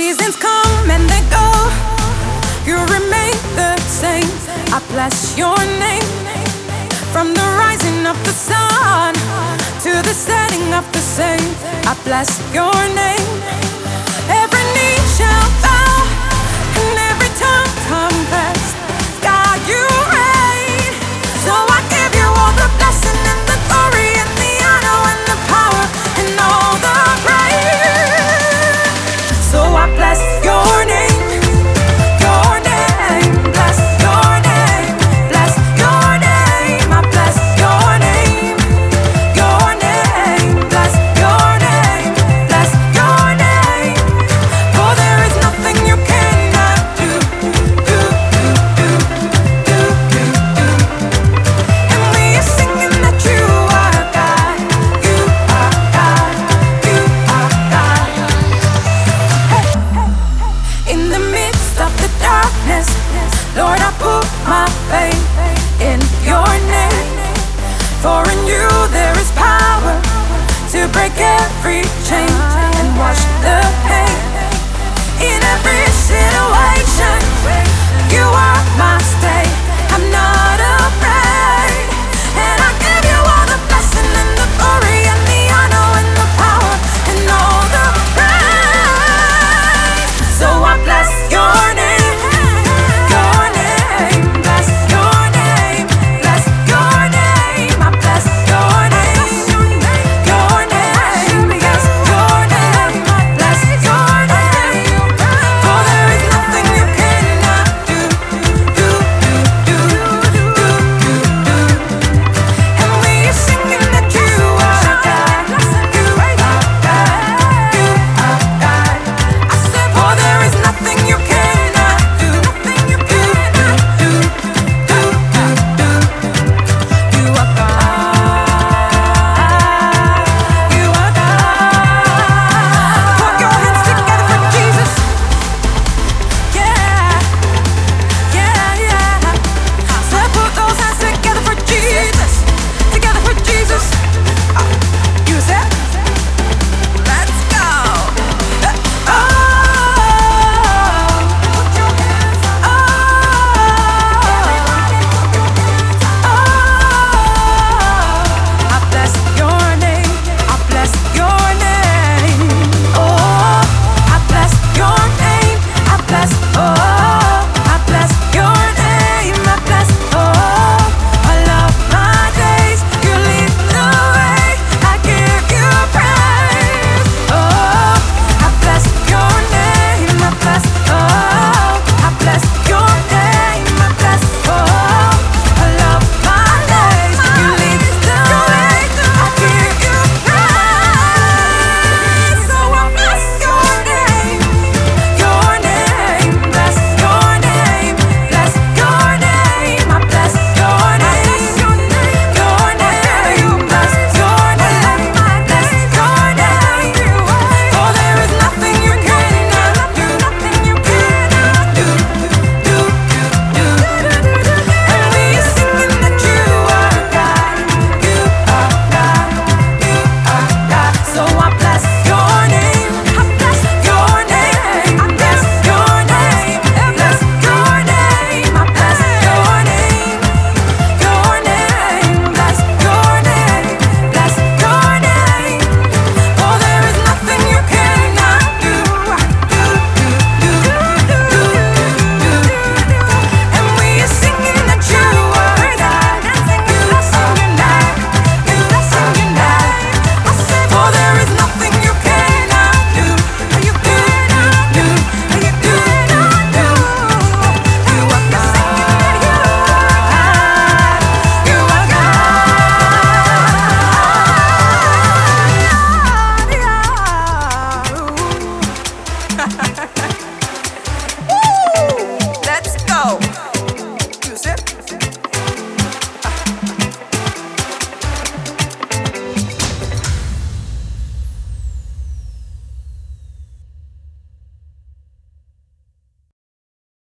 Seasons come and they go, you remain the same. I bless your name. From the rising of the sun to the setting of the same, I bless your name. Every knee shall bow and every tongue confess, God, you reign. So I give you all the blessing and the glory and the honor and the power and all the praise. So I bless your name. Your name, bless your name, bless your name. I bless your name. Your name, bless your name, bless your name. For there is nothing you cannot do. And we are singing that you are God, you are God, you are God. In the midst of the darkness, Lord, I put my faith in your name. For in you there is power to break every chain and wash the pain. In every situation,